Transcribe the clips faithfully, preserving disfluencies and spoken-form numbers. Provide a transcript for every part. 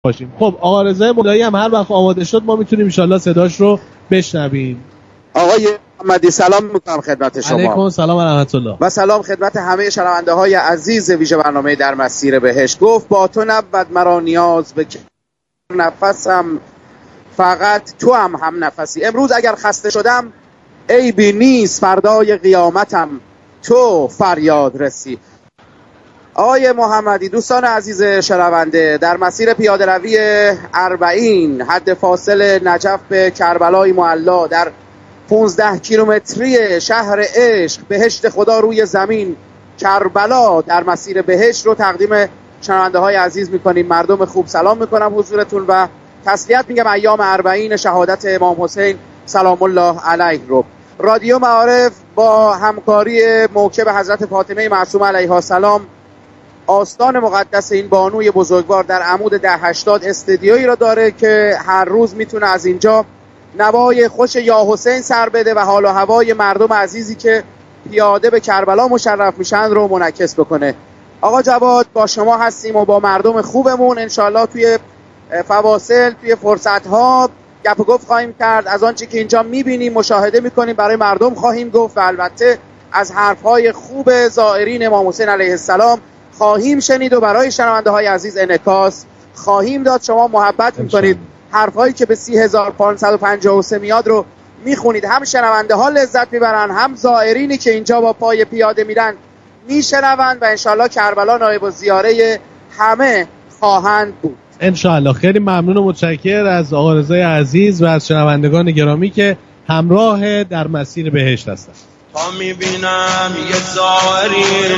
باشیم. خب آقا رضای مولایی هم هر وقت آماده شد ما میتونیم ان شاءالله صداش رو بشنویم. آقای محمدی سلام میکنم خدمت شما. علیکم سلام و رحمت الله. و سلام خدمت همه شنونده های عزیز ویژه برنامه در مسیر بهشت. گفت با تو نبود مرا نیاز به نفسم، فقط تو هم هم نفسی. امروز اگر خسته شدم عیبی نیست، فردای قیامتم تو فریاد رسی. آقای محمدی، دوستان عزیز شنونده، در مسیر پیاده روی اربعین حد فاصل نجف به کربلای معلا در پانزده کیلومتری شهر عشق بهشت خدا روی زمین کربلا در مسیر بهشت رو تقدیم شنونده های عزیز میکنیم. مردم خوب سلام میکنم حضورتون و تسلیت میگم ایام اربعین شهادت امام حسین سلام الله علیه رو. رادیو معارف با همکاری موکب حضرت فاطمه معصومه علیها السلام آستان مقدس این بانوی بزرگوار در عمود ده هشتاد استدیویی را داره که هر روز میتونه از اینجا نوای خوش یا حسین سر بده و حال و هوای مردم عزیزی که پیاده به کربلا مشرف میشن رو منعکس بکنه. آقا جواد با شما هستیم و با مردم خوبمون انشالله توی فواصل توی فرصتها گپ و گفت خواهیم کرد. از آنچه که اینجا میبینیم مشاهده میکنیم برای مردم خواهیم گفت و البته از حرفهای خوب زائرین امام حسین علیه السلام خواهیم شنید و برای شنونده های عزیز انعکاس خواهیم داد. شما محبت میکنید حرفایی که به سی هزار و پانصد و پنجاه و سه میاد رو میخونید، هم شنونده ها لذت میبرن هم زائرینی که اینجا با پای پیاده میرن میشنوند و انشالله کربلا نایب الزیاره همه خواهند بود انشالله. خیلی ممنون و متشکر از آقا رضای عزیز و از شنوندگان گرامی که همراه در مسیر بهشت هستند. تا میبینم یه زائری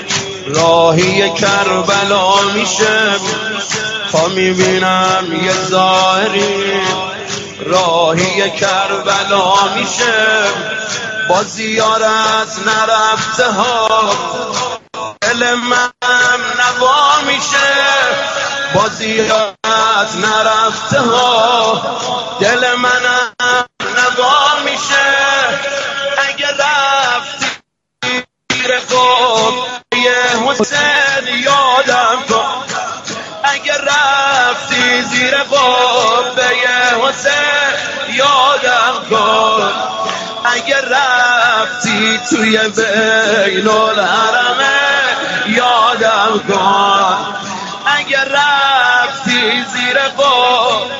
راهی کربلا میشه، تا میبینم یه زائری راهی کربلا میشه، با زیارت نرفته ها دل من نوا میشه، با زیارت نرفته ها دل من نوا میشه. اگه رفتی زیر قبه حسین یادم کن، اگه رفتی زیر قبه حسین یادم کن، اگه رفتی توی بین الحرمه یادم کن، اگه رفتی زیر قبه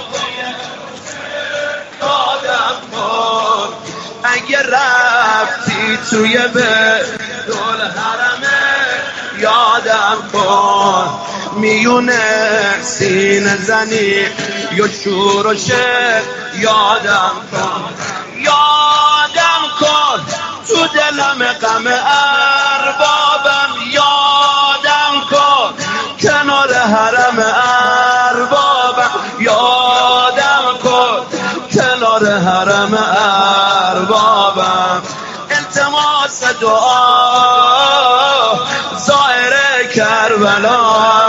یادم کن، اگه رفتی توی بین الحرمه یادم کن. میونه سینه زنی یا شور و شد یادم کن، یادم کن تو دلم غم اربابم، یادم کن کنار حرم اربابم، یادم کن کنار حرم اربابم. التماس دعا زائر کربلا،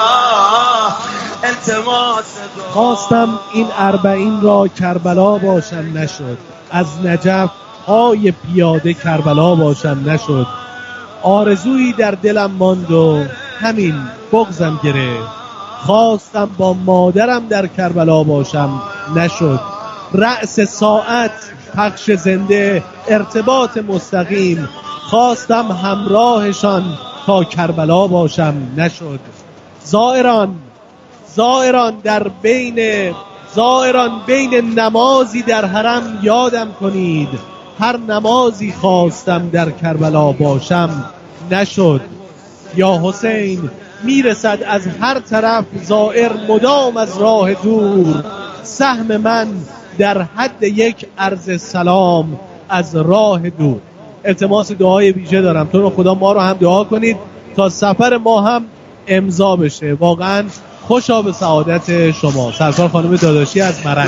التماس دعا. خواستم این اربعین را کربلا باشم نشد، از نجف های پیاده کربلا باشم نشد، آرزویی در دلم ماند و همین بغضم گرفت، خواستم با مادرم در کربلا باشم نشد، رأس ساعت پخش زنده ارتباط مستقیم، خواستم همراهشان تا کربلا باشم نشد. زائران زائران در بین زائران بین نمازی در حرم یادم کنید، هر نمازی خواستم در کربلا باشم نشد. یا حسین میرسد از هر طرف زائر مدام از راه دور، سهم من در حد یک عرض سلام از راه دور. التماس دعای ویژه دارم، تو رو خدا ما رو هم دعا کنید تا سفر ما هم امضا بشه. واقعا خوشا به سعادت شما. سرکار خانم داداشی از مرنگ.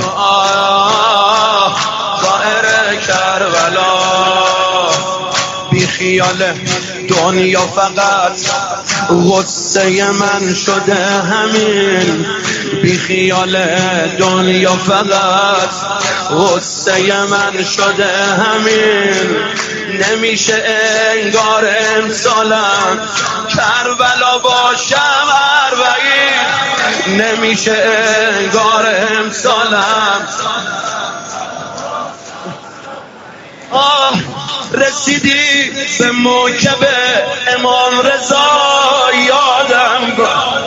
زائر کربلا بی خیال دنیا فقط غصه من شده همین، بی خیال دنیا فقط غصه من شده همین، نمیشه انگار امسالم کربلا باشم اربعین، نمیشه انگار امسالم. آه رسیدی به موکب امام رضا یادم کن،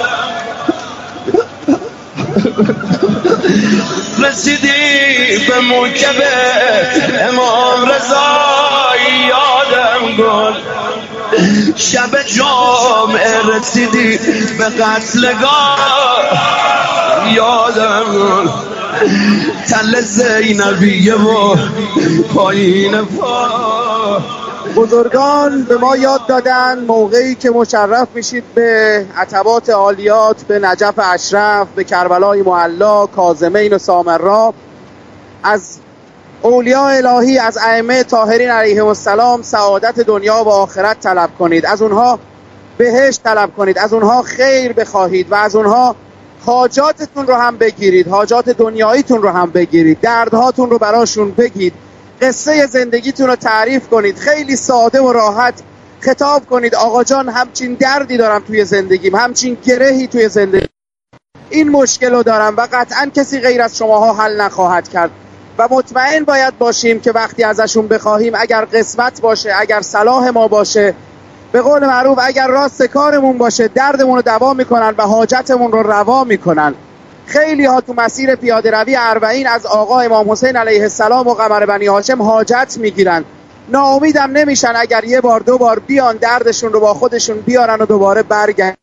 رسیدی به موکب امام رضا یادم کن، شب جمعه رسیدی به قتلگاه یادم کن، تل زینبیه و پایین پا. بزرگان به ما یاد دادن موقعی که مشرف میشید به عتبات عالیات، به نجف اشرف، به کربلای معلا، کاظمین و سامرا، از اولیاء الهی، از ائمه طاهرین علیهم السلام سعادت دنیا و آخرت طلب کنید، از اونها بهشت طلب کنید، از اونها خیر بخواهید و از اونها حاجاتتون رو هم بگیرید، حاجات دنیاییتون رو هم بگیرید، دردهاتون رو براشون بگید، قصه زندگیتون رو تعریف کنید، خیلی ساده و راحت خطاب کنید آقا جان همچین دردی دارم توی زندگیم، همچین گرهی توی زندگیم، این مشکل رو دارم و قطعا کسی غیر از شماها حل نخواهد کرد و مطمئن باید باشیم که وقتی ازشون بخواهیم اگر قسمت باشه، اگر صلاح ما باشه، به قول معروف اگر راست کارمون باشه دردمون رو دوا میکنن و حاجتمون رو روا میکنن. خیلی ها تو مسیر پیاده روی اربعین از آقا امام حسین علیه السلام و قمر بنی هاشم حاجت میگیرن، ناامیدم نمیشن اگر یه بار دو بار بیان دردشون رو با خودشون بیارن و دوباره برگردن.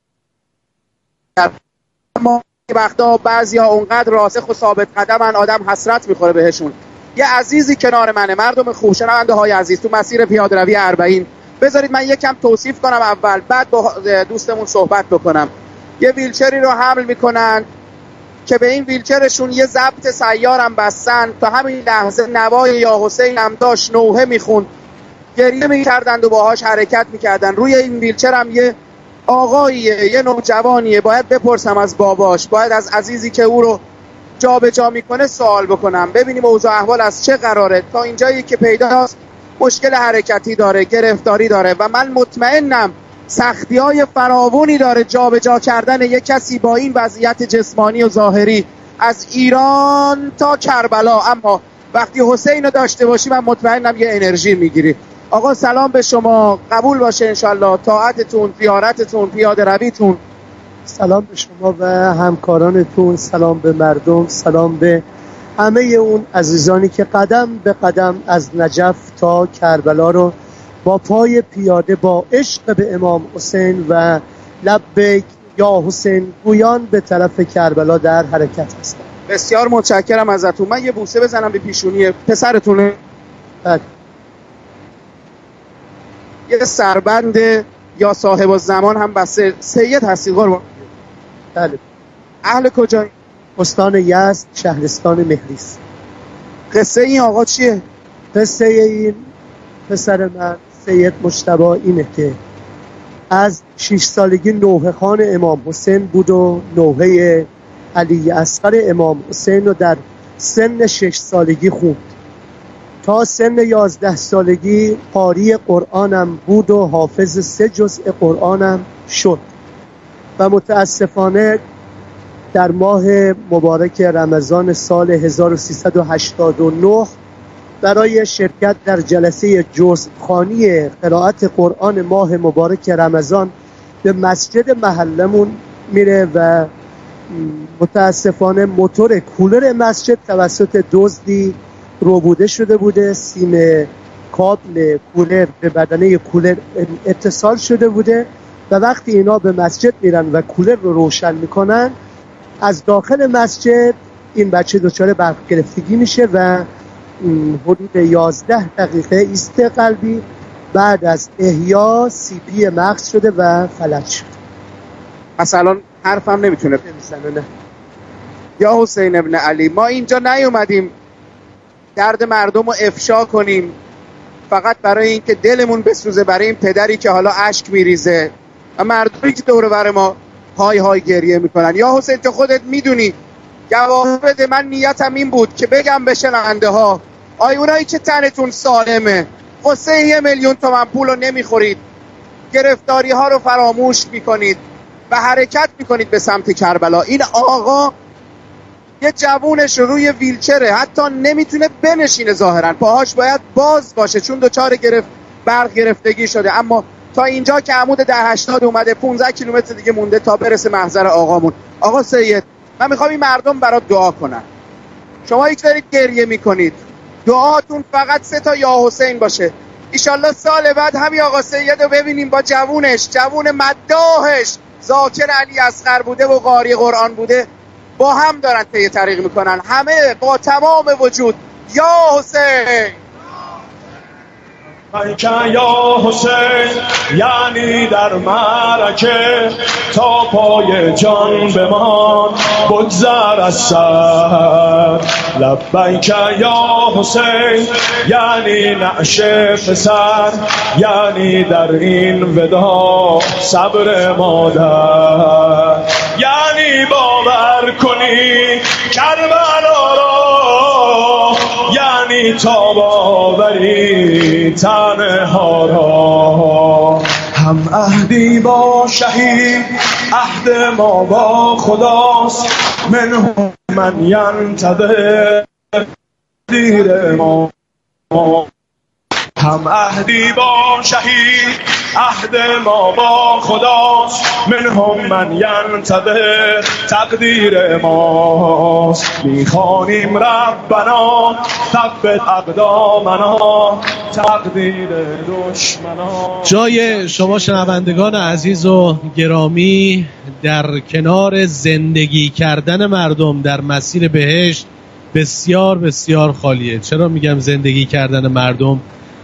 اما وقتا بعضیا اونقدر راسخ و ثابت قدمن آدم حسرت میخوره بهشون. یه عزیزی کنار منه، مردم خوب، شنونده های عزیز، تو مسیر پیاده روی اربعین بذارید من یکم توصیف کنم اول، بعد با دوستمون صحبت بکنم. یه ویلچری رو حمل میکنن که به این ویلچرشون یه ضبط سیارم بستن، تا همین لحظه نوای یا حسین هم داشت نوحه میخوند، گریه میکردند و باهاش حرکت میکردن. روی این ویلچر هم یه آقاییه، یه نوجوانیه، باید بپرسم از باباش، باید از عزیزی که او رو جا به جا میکنه سوال بکنم ببینیم اوضاع احوال از چه قراره. تا اینجایی که پیداست مشکل حرکتی داره، گرفتاری داره و من مطمئنم سختی‌های فراوانی داره جا به جا کردن یک کسی با این وضعیت جسمانی و ظاهری از ایران تا کربلا. اما وقتی حسین رو داشته باشی من مطمئنم یه انرژی میگیری. آقا سلام به شما، قبول باشه انشالله، طاعتتون، زیارتتون، پیاده رویتون. سلام به شما و همکارانتون، سلام به مردم، سلام به همه اون عزیزانی که قدم به قدم از نجف تا کربلا رو با پای پیاده با عشق به امام حسین و لبیک یا حسین گویان به طرف کربلا در حرکت هستند. بسیار متشکرم ازتون. من یه بوسه بزنم به پیشونی پسرتونه. بله. یه سربند یا صاحب الزمان هم بسته. سید هستی قربان؟ بله. اهل کجایی؟ استان یزد، شهرستان مهریس. قصه این آقا چیه؟ قصه این پسر من سید مجتبی اینه که از شش سالگی نوحه خوان امام حسین بود و نوحه علی اصغر امام حسین رو در سن شش سالگی خوند. تا سن یازده سالگی قاری قرآنم بود و حافظ سه جزء قرآنم شد و متاسفانه در ماه مبارک رمضان سال هزار و سیصد و هشتاد و نه برای شرکت در جلسه جزءخوانی قرائت قرآن ماه مبارک رمضان به مسجد محلمون میره و متاسفانه موتور کولر مسجد توسط دزدی ربوده شده بوده، سیم کابل کولر به بدنه کولر اتصال شده بوده و وقتی اینا به مسجد میرن و کولر رو روشن میکنن از داخل مسجد این بچه دچار برق گرفتگی میشه و حدود یازده دقیقه ایست قلبی بعد از احیا سی پی مغز شده و فلج شد. مثلا حرفم نمیتونه نمیزنه. نه یا حسین ابن علی، ما اینجا نیومدیم درد مردم رو افشا کنیم فقط برای اینکه دلمون بسوزه برای این پدری که حالا اشک میریزه و مردمی که دور بر ما های های گریه میکنن. یا حسین تو خودت میدونی، جواب بده. من نیتم این بود که بگم به شنونده ها آی اونایی که تنتون سالمه، قصه یه میلیون تومن پول رو نمیخورید، گرفتاری ها رو فراموش میکنید و حرکت میکنید به سمت کربلا. این آقا یه جوونش روی ویلچره، حتی نمیتونه بنشینه، ظاهرا پاهاش باید باز باشه چون دوچار گرفت برق گرفتگی شده، اما تا اینجا که عمود ده هشتاد اومده، پانزده کیلومتر دیگه مونده تا برسه محضر آقامون. آقا سید، من میخوام این مردم برات دعا کنن. شما یک دارید گریه میکنید، دعاتون فقط سه تا یا حسین باشه. ایشالله سال بعد همین آقا سید رو ببینیم با جوونش، جوون مداحش، ذاکر علی اصغر بوده و قاری قرآن بوده، با هم دارن طی طریق میکنن، همه با تمام وجود یا حسین که یا حسین، یعنی در معرکه تا پای جان بمان بگذر از سر. لبیک یا حسین، یعنی نعش پسر، یعنی در این ودا صبر مادر، یعنی باور کنی کربلا را، یعنی تا باوری تنها را. هم عهدی با شهید، عهد ما با خداست، منهم من ینتظر دیر ما. هم عهدی با شهید، عهد ما با خداست، منهم من ینتظر تقدیر ماست. میخوانیم ربنا ثبت اقدامنا تقدیر دشمنا. جای شما شنوندگان عزیز و گرامی در کنار زندگی کردن مردم در مسیر بهشت بسیار بسیار خالیه. چرا میگم زندگی کردن مردم؟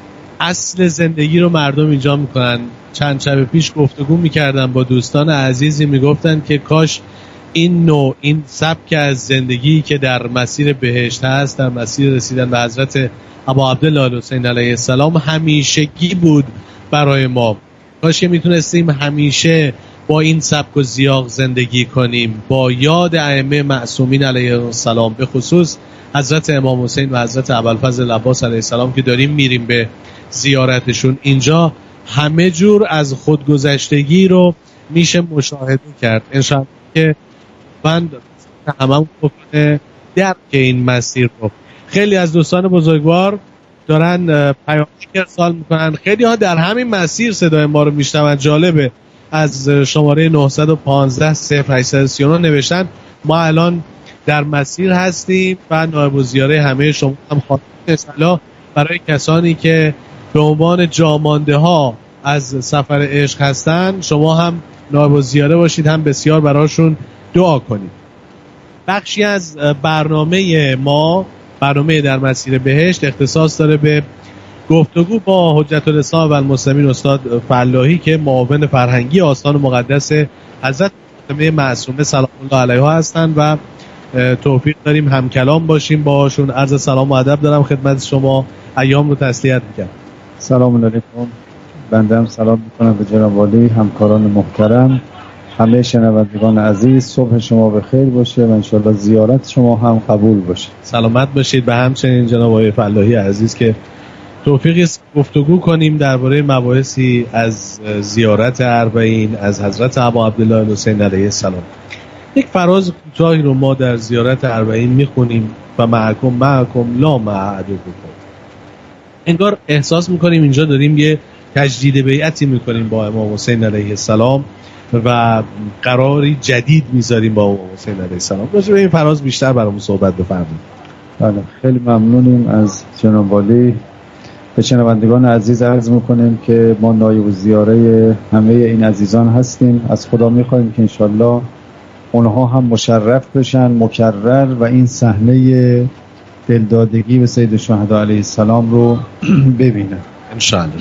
اصل زندگی رو مردم اینجا میکنن. چند شب پیش گفتگو میکردم با دوستان عزیزی، میگفتن که کاش این نوع، این سبک از زندگی که در مسیر بهشت هست، در مسیر رسیدن به حضرت ابا عبدالله حسین علیه السلام همیشگی بود برای ما. کاش که میتونستیم همیشه با این سبک و سیاق زندگی کنیم، با یاد ائمه معصومین علیه السلام، به خصوص حضرت امام حسین و حضرت ابوالفضل عباس علیه السلام که داریم میریم به زیارتشون. اینجا همه جور از خودگذشتگی رو میشه مشاهده کرد. انشاءالله که بند همه بکنه درک این مسیر رو. خیلی از دوستان بزرگوار دارن پیام ارسال میکنن، خیلی ها در همین مسیر صدای ما رو میشنون. جالبه، از شماره نه یک پنج صفر هشت سه نه نوشتن ما الان در مسیر هستیم و نایب الزیاره همه شما هم خواهد اصلاح برای کسانی که به عنوان جامانده ها از سفر عشق هستن، شما هم نایب الزیاره باشید، هم بسیار براشون دعا کنید. بخشی از برنامه ما، برنامه در مسیر بهشت، اختصاص داره به گفتگو با حجت الاسلام و المسلمین استاد فلاحی که معاون فرهنگی آستان مقدس حضرت فاطمه معصومه سلام الله علیها هستند و توفیق داریم هم کلام باشیم باهاشون. عرض سلام و ادب دارم خدمت شما، ایام رو تسلیت میکنم. سلام علیکم. بنده هم سلام میکنم به جناب والی، همکاران محترم، همه شنوندگان عزیز. صبح شما بخیر باشه و انشالله زیارت شما هم قبول باشه. سلامت باشید. به همچنین جناب آقای فلاحی عزیز که توفیقی گفتگو کنیم درباره مباحثی از زیارت اربعین از حضرت ابا عبدالله حسین علیه السلام. یک فراز کوتاهی رو ما در زیارت اربعین میخونیم و معکم معکم لا معدو بکن. انگار احساس میکنیم اینجا داریم یه تجدید بیعتی میکنیم با امام حسین علیه السلام و قراری جدید میذاریم با امام حسین علیه السلام. راجع به این فراز بیشتر برامون صحبت بفرمایید. بله، خیلی ممنونیم از جناب والی. به شنوندگان عزیز عرض میکنیم که ما نایب الزیاره همه این عزیزان هستیم. از خدا میخوایم که انشالله اونها هم مشرف بشن مکرر و این صحنه دلدادگی به سید الشهدا علیه السلام رو ببینن انشالله.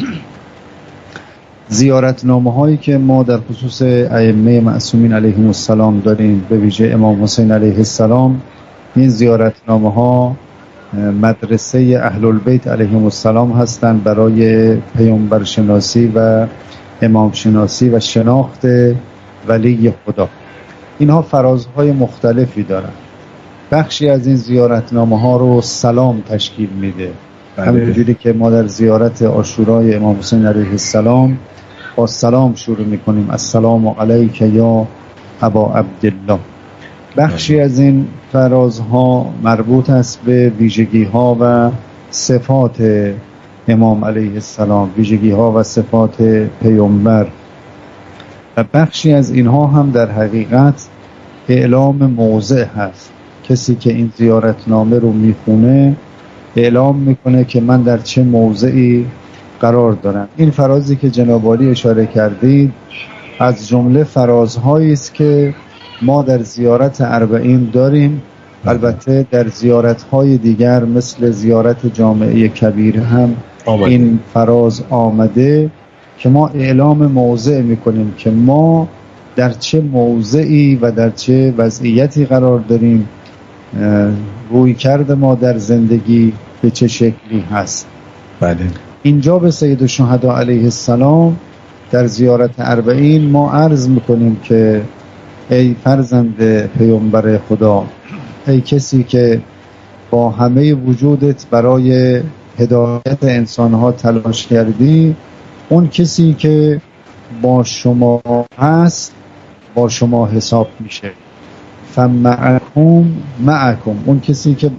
زیارتنامه هایی که ما در خصوص ائمه معصومین علیهم السلام داریم، به ویژه امام حسین علیه السلام، این زیارتنامه ها مدرسه اهل البیت علیهم السلام هستند برای پیامبر شناسی و امام شناسی و شناخت ولی خدا. اینها فرازهای مختلفی دارن. بخشی از این زیارتنامه ها رو سلام تشکیل میده، همونجوری که ما در زیارت عاشورای امام حسین علیه السلام با سلام شروع میکنیم. السلام علیک یا ابا عبدالله. بخشی از این فرازها مربوط است به ویژگی ها و صفات امام علیه السلام، ویژگی ها و صفات پیامبر، و بخشی از اینها هم در حقیقت اعلام موضع هست. کسی که این زیارتنامه رو میخونه اعلام میکنه که من در چه موضعی قرار دارم. این فرازی که جناب عالی اشاره کردید از جمله فرازهایی است که ما در زیارت اربعین داریم. البته در زیارت‌های دیگر مثل زیارت جامعه کبیر هم آمده. این فراز آمده که ما اعلام موضع میکنیم که ما در چه موضعی و در چه وضعیتی قرار داریم، روی کرد ما در زندگی به چه شکلی هست. بله. اینجا به سید الشهدا علیه السلام در زیارت اربعین ما عرض میکنیم که ای فرزند پیامبر خدا، ای کسی که با همه وجودت برای هدایت انسانها تلاش کردی، اون کسی که با شما هست با شما حساب میشه. فمعکم معکم، اون کسی که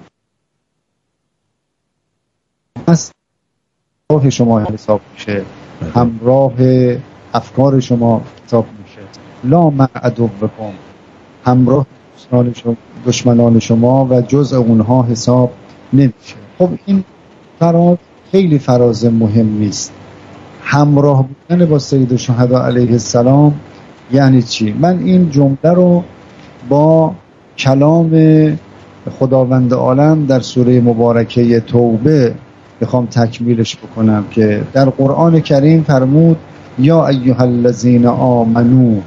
هست همراه شما حساب میشه، همراه افکار شما حساب میشه. لا مع عدوکم، همراه دشمنان شما و جزء اونها حساب نمیشه. خب این فراز خیلی فراز مهم نیست. همراه بودن با سید الشهدا علیه السلام یعنی چی؟ من این جمله رو با کلام خداوند عالم در سوره مبارکه توبه بخوام تکمیلش بکنم که در قرآن کریم فرمود یا ایها الذین آمنو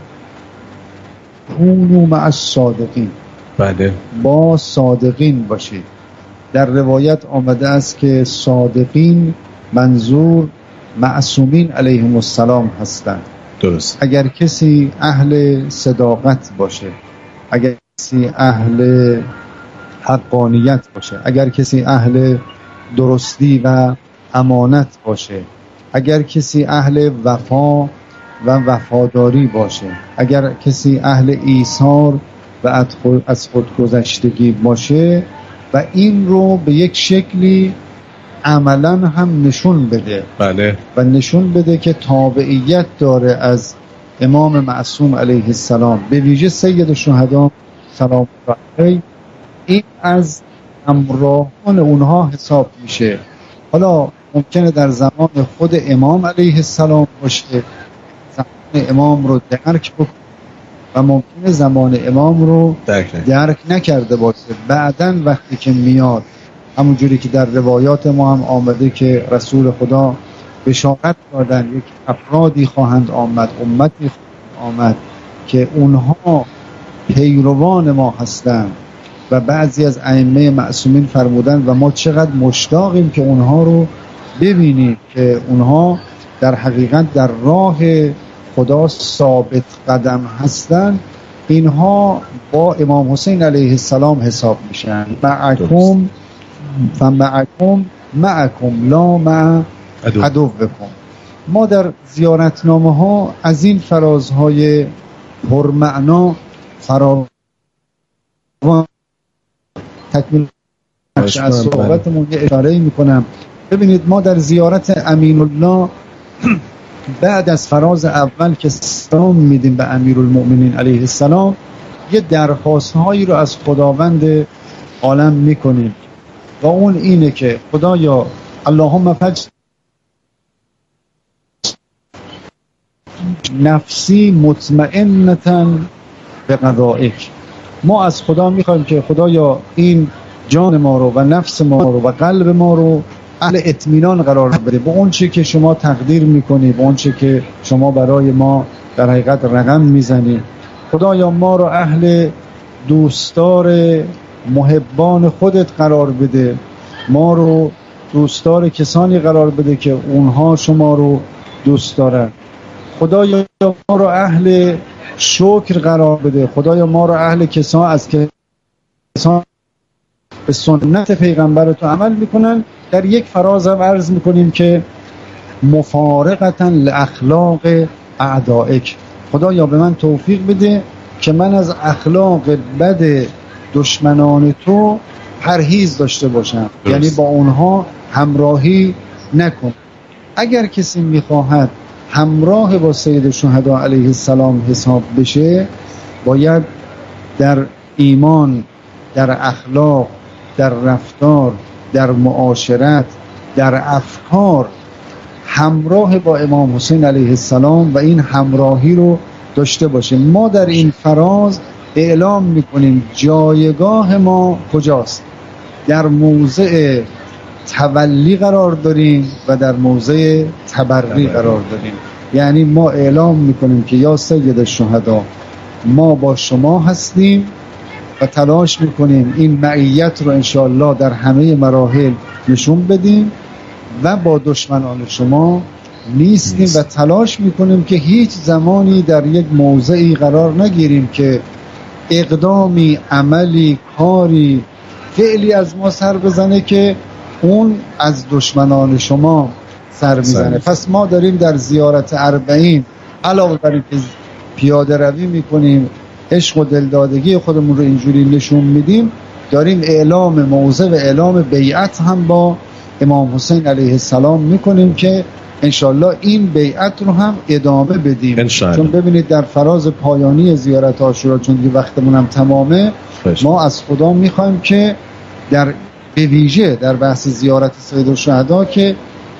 کونوا مع الصادقین. بله. با صادقین باشید. در روایت آمده است که صادقین منظور معصومین علیهم السلام هستند. درست. اگر کسی اهل صداقت باشه، اگر کسی اهل حقانیت باشه، اگر کسی اهل درستی و امانت باشه، اگر کسی اهل وفا و وفاداری باشه، اگر کسی اهل ایثار و از خودگذشتگی باشه و این رو به یک شکلی عملا هم نشون بده. بله. و نشون بده که تابعیت داره از امام معصوم علیه السلام، به ویژه سید الشهدا سلام الله علیه، این از همراهان اونها حساب میشه. حالا ممکنه در زمان خود امام علیه السلام باشه، زمان امام رو درک بکنه و ممکنه زمان امام رو درک, درک نکرده باشه. بعداً وقتی که میاد، همونجوری که در روایات ما هم آمده که رسول خدا بشارت دادن یک افرادی خواهند آمد، امتی خواهند آمد که اونها پیروان ما هستند و بعضی از ائمه معصومین فرمودن و ما چقدر مشتاقیم که اونها رو ببینیم که اونها در حقیقت در راه خدا ثابت قدم هستند. اینها با امام حسین علیه السلام حساب میشن. معکم فمعکم معکم لا مع عدوکم. ما در زیارتنامه ها از این فرازهای پرمعنا فراوان تکمیل از صحبتمون یه اشاره میکنم. ببینید ما در زیارت امین الله بعد از فراز اول که سلام میدیم به امیرالمؤمنین علیه السلام، یه درخواست هایی رو از خداوند عالم میکنیم و اون اینه که خدایا اللهم فج نفسی مطمئنة به قضائک. ما از خدا میخوایم که خدایا این جان ما رو و نفس ما رو و قلب ما رو اهل اطمینان قرار بده با اون چی که شما تقدیر میکنی، با اون چی که شما برای ما در حقیقت رقم میزنی. خدایا ما رو اهل دوستدار محبان خودت قرار بده، ما رو دوستدار کسانی قرار بده که اونها شما رو دوست دارن. خدایا ما رو اهل شکر قرار بده، خدایا ما رو اهل کسان از کسان به سنت پیغمبر تو عمل میکنن. در یک فراز هم عرض میکنیم که مفارقتا لاخلاق اعدائک. خدایا به من توفیق بده که من از اخلاق بد دشمنان تو پرهیز داشته باشم، درست. یعنی با اونها همراهی نکن. اگر کسی میخواهد همراه با سید الشهدا علیه السلام حساب بشه، باید در ایمان، در اخلاق، در رفتار، در معاشرت، در افکار همراه با امام حسین علیه السلام و این همراهی رو داشته باشه. ما در این فراز اعلام میکنیم جایگاه ما کجاست. در موضع تولی قرار داریم و در موضع تبری قرار داریم. یعنی ما اعلام میکنیم که یا سید الشهدا، ما با شما هستیم و تلاش میکنیم این معیت رو انشاءالله در همه مراحل نشون بدیم و با دشمنان شما نیستیم و تلاش میکنیم که هیچ زمانی در یک موضعی قرار نگیریم که اقدامی، عملی، کاری، فعلی از ما سر بزنه که اون از دشمنان شما سر میزنه. پس ما داریم در زیارت اربعین علاوه بر اینکه پیاده روی میکنیم، عشق و دلدادگی خودمون رو اینجوری نشون میدیم، داریم اعلام موضع و اعلام بیعت هم با امام حسین علیه السلام میکنیم که انشالله این بیعت رو هم ادامه بدیم انشالله. چون ببینید در فراز پایانی زیارت عاشورا، چون دیگه وقتمون هم تمامه، خوش. ما از خدا میخوایم که در به ویژه در بحث زیارت سید الشهدا که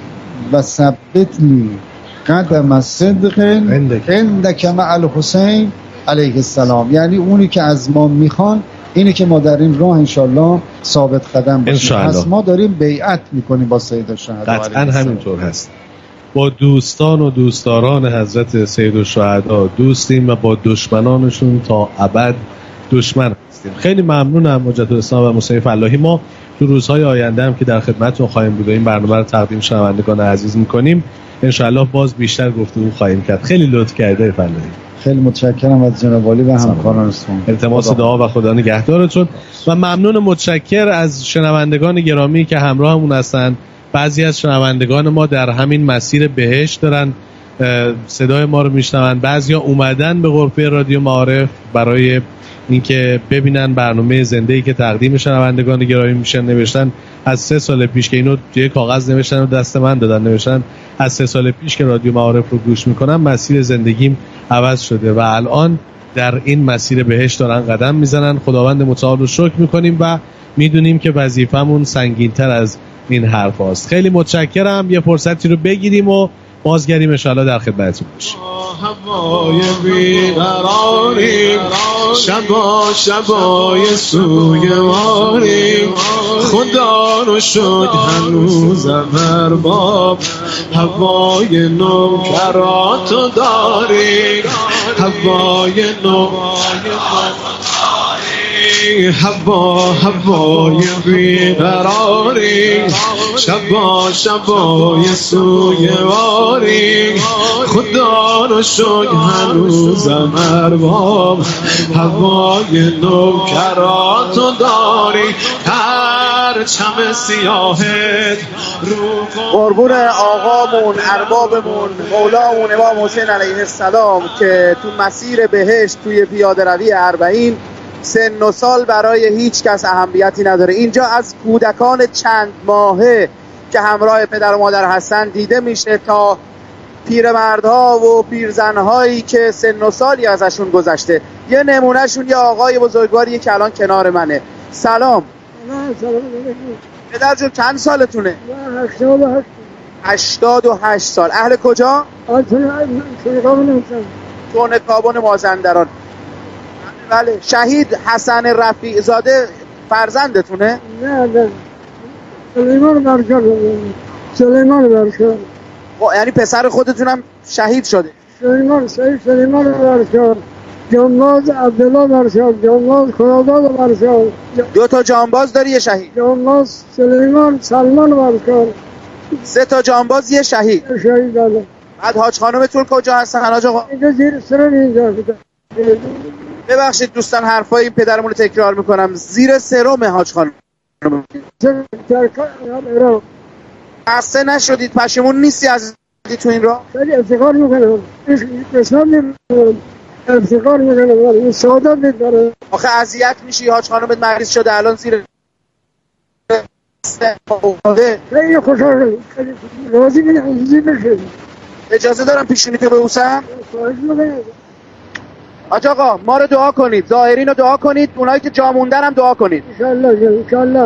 و ثبتنی قدم صدق عندک مع الحسین علیه السلام، یعنی اونی که از ما میخوان اینه که ما در این راه انشالله ثابت قدم باشیم. پس ما داریم بیعت میکنیم با سید الشهدا. قطعا همینطور هست. با دوستان و دوستداران حضرت سید الشهدا دوستیم و با دشمنانشون تا ابد دشمن هستیم. خیلی ممنونم مجدد الاسلام و مصطفی فلاحی. ما تو روزهای آینده هم که در خدمتتون خواهیم بود و این برنامه رو تقدیم شنوندگان عزیز میکنیم، انشالله باز بیشتر گفتگو خواهیم کرد. خیلی لطف کرده فلاحی. خیلی متشکرم از جناب عالی و همکارانتون. التماس دعا و خدا نگهدارتون و ممنون متشکر از شنوندگان گرامی که همراهمون هستن. بعضی از شنوندگان ما در همین مسیر بهشت دارن صدای ما رو میشنون، بعضیا اومدن به غرفه رادیو معارف برای اینکه ببینن برنامه زنده‌ای که تقدیم شنوندگان گرامی میشن. نوشتن از سه سال پیش که اینو توی کاغذ نوشتن و دست من دادن، نوشتن از سه سال پیش که رادیو معارف رو گوش میکنم مسیر زندگیم عوض شده و الان در این مسیر بهشت دارن قدم میزنن. خداوند متعال رو شکر میکنیم و میدونیم که وظیفمون سنگین‌تر از این حرف هاست. خیلی متشکرم. یه فرصتی رو بگیریم و بازگردیم انشاءالله در خدمتتون باشیم. هوای بیقراری شبا شبای سوی واری، خدا رو شد هنوزم ارباب، هوای نوکراتو داری، هوای نوکراتو هوا هوای بیقراری شبا شبای سوی واری، خدا رو شکر هنوزم ارباب، هوای نوکراتو داری، هر چم سیاهت رو قربون آقامون، اربابمون، مولامون امام حسین علیه السلام که تو مسیر بهشت توی پیاده روی اربعین سن و سال برای هیچ کس اهمیتی نداره. اینجا از کودکان چند ماهه که همراه پدر و مادر هستن دیده میشه تا پیرمردها و پیرزنهایی که سن و سالی ازشون گذشته. یه نمونهشون یه آقای بزرگواریه که الان کنار منه. سلام. پدر جون چند سالتونه؟ هشتاد و هشت سال. اهل کجا؟ تون کابون مازندران. بله. شهید حسن رفیع زاده فرزندتونه؟ نه نه سلیمان برکت سلیمان برکت یعنی پسر خودتونم شهید شده؟ سلیمان شهید سلیمان برکت، جانباز عبدالله برکت، جانباز خداداد برکت. دو تا جانباز داری یه شهید؟ جانباز سلیمان سلمان برکت. سه تا جانباز یه شهید؟ شهید داره. بعد حاج خانومتون کجا هستن حاج آقا؟ اینجا زیر سرم اینجا. ببخشید دوستان حرفای پدرمون رو تکرار میکنم. زیر سرم حاج خانم. خسته نشدید؟ پشیمون نیستی از کردی تو این راه؟ خیلی افتخار میکنم، اسلام میکنم، افتخار میکنم، سعادت میکنم. آخه اذیت میشی، حاج خانومت مریض شده الان زیر خیلی خوشحال، راضی میدم عزیزی بشه. اجازه دارم پیشونی تو ببوسم؟ خواهش میکنم. حاج آقا ما رو دعا کنید، زائرین رو دعا کنید، اونایی که جا موندن هم دعا کنید انشالله انشالله.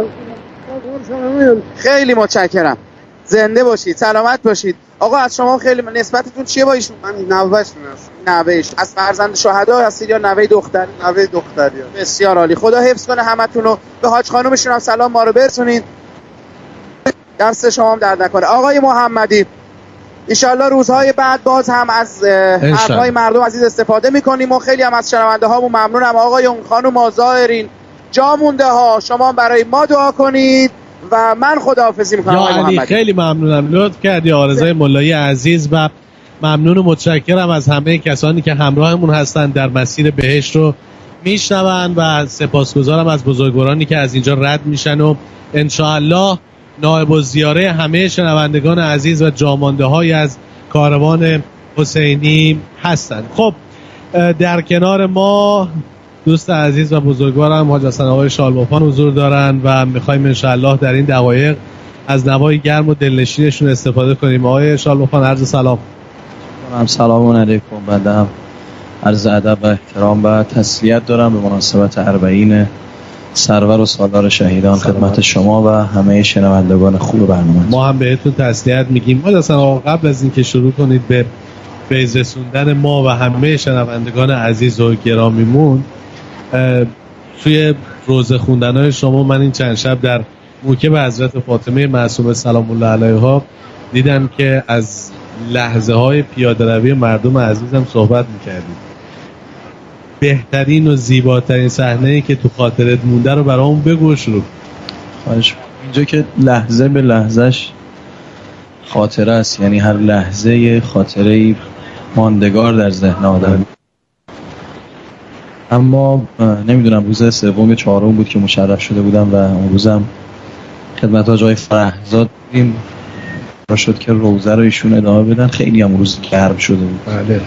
خیلی متشکرم، زنده باشید، سلامت باشید. آقا از شما خیلی نسبتتون چیه با ایشون؟ من نوه‌شون هستم. نوه‌اش. از فرزند شهدا هستید یا نوه دختر؟ نوه دختری. بسیار عالی، خدا حفظ کنه همتون رو. به حاج خانومشون هم سلام ما رو برسونید، دست شما هم درد نکنه. آقای محمدی انشالله روزهای بعد باز هم از حرفهای مردم عزیز استفاده میکنیم و خیلی هم از شنونده هامون ممنونم. آقای اون خانم آزائرین جا مونده ها شما برای ما دعا کنید و من خداحافظی میکنم. آقای محمدی خیلی ممنونم، لطف کردی آرزای ملایی عزیز و ممنون و متشکرم از همه کسانی که همراهمون هستن در مسیر بهشت رو میشنون و سپاسگزارم از بزرگوارانی که از اینجا رد میشن و انشاءالله نائب الزیاره همه شنوندگان عزیز و جامانده های از کاروان حسینی هستند. خب در کنار ما دوست عزیز و بزرگوارم حاج حسن آقای شالبافان حضور دارن و میخوایم انشاءالله در این دقایق از نوای گرم و دلنشینشون استفاده کنیم. آقای شالبافان عرض سلام. سلام علیکم. بعدم عرض ادب و احترام و تسلیت دارم به مناسبت اربعین سرور و سالار شهیدان خدمت شما و همه شنوندگان خوب برنامه. ما هم بهتون تسلیت میگیم. ما اصلا قبل از اینکه شروع کنید به فیض رسوندن ما و همه شنوندگان عزیز و گرامیمون توی روزه خوندن‌های شما، من این چند شب در موکب حضرت فاطمه معصومه سلام الله علیها دیدم که از لحظه های پیاده روی مردم عزیزم صحبت میکردید. بهترین و زیباترین صحنه‌ای که تو خاطرت مونده رو برامون بگو. شروع. خواهش. اینجا که لحظه به لحظهش خاطره است، یعنی هر لحظه خاطره‌ای ماندگار در ذهن آدم. اما نمیدونم روز سوم یا چهارم بود که مشرف شده بودم و اون روزم خدمت آقای فرهزاد بودیم، را شد که روزه رو ایشون ادامه بدن. خیلی هم روز گرم شده بود. بله.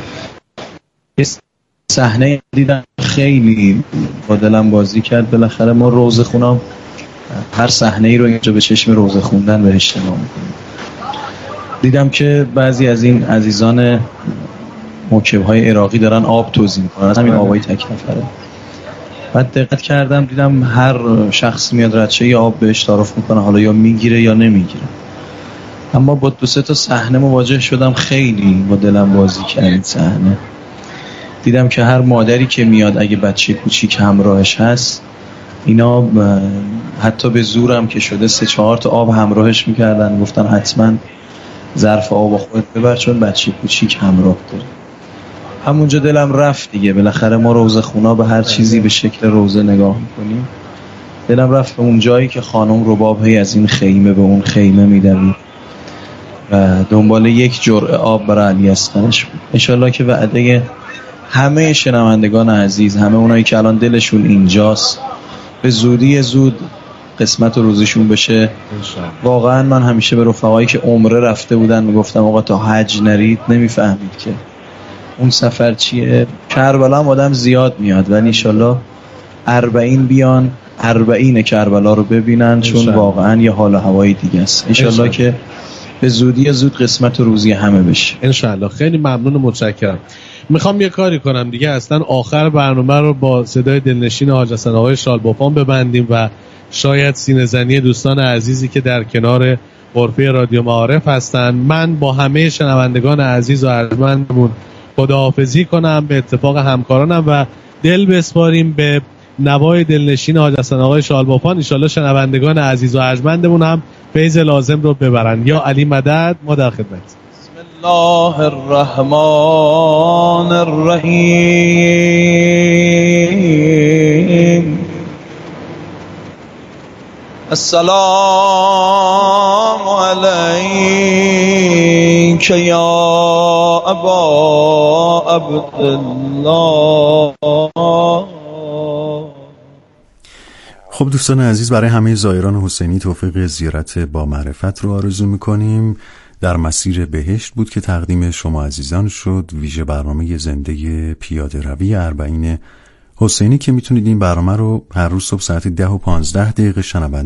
صحنه دیدم خیلی با دلم بازی کرد. بالاخره ما روزه خونم هر صحنه ای رو اینجا به چشم روزه خوندن بهش نگاه می‌کنیم. دیدم که بعضی از این عزیزان موکب‌های عراقی دارن آب توزیع می‌کنن، همین آبای تک نفره. بعد دقت کردم دیدم هر شخص میاد ردشه یه آب بهش تعارف میکنه، حالا یا میگیره یا نمیگیره. اما با دو سه تا صحنه مواجه شدم، خیلی با دلم بازی کرد این صحنه. دیدم که هر مادری که میاد اگه بچه کوچیک همراهش هست، اینا حتی به زورم که شده سه چهار تا آب همراهش میکردن، گفتن حتما ظرف آب خودت ببر چون بچه کوچیک همراه داره. همونجا دلم رفت دیگه. بالاخره ما روزه خونا به هر چیزی به شکل روزه نگاه میکنیم. دلم رفت به اون جایی که خانم رباب هی از این خیمه به اون خیمه میدوید و دنبال یک جرعه آب برای علی اصغرش بود. انشالله که وعده همه شنوندگان عزیز، همه اونایی که الان دلشون اینجاست، به زودی زود قسمت و روزشون بشه. واقعا من همیشه به رفقایی که عمره رفته بودن میگفتم آقا تا حج نرید نمیفهمید که اون سفر چیه. کربلا هم آدم زیاد میاد و انشالله اربعین بیان، اربعین کربلا رو ببینن، چون واقعا یه حال و هوای دیگه است. انشالله که به زودی زود قسمت و روزی همه بشه. انشالله. خیلی ممنون و متشکرم. میخوام یه کاری کنم دیگه، اصلا آخر برنامه رو با صدای دلنشین حاج حسن آقای شالبافان ببندیم و شاید سینه زنی دوستان عزیزی که در کنار غرفه رادیو معارف هستن. من با همه شنوندگان عزیز و ارجمندمون خداحافظی کنم به اتفاق همکارانم و دل بسپاریم به نوای دلنشین حاج حسن آقای شالبافان. ان شاءالله شنوندگان عزیز و ارجمندمون هم فیض لازم رو ببرن. یا علی مدد، ما در خدمت. بسم الله الرحمن الرحیم. السلام علیک یا ابا عبدالله. خب دوستان عزیز، برای همه زائران حسینی توفیق زیارت با معرفت رو آرزو میکنیم. در مسیر بهشت بود که تقدیم شما عزیزان شد. ویژه برنامه زنده پیاده روی اربعین حسینی که میتونید این برنامه رو هر روز صبح ساعت ده و پانزده دقیقه شنونده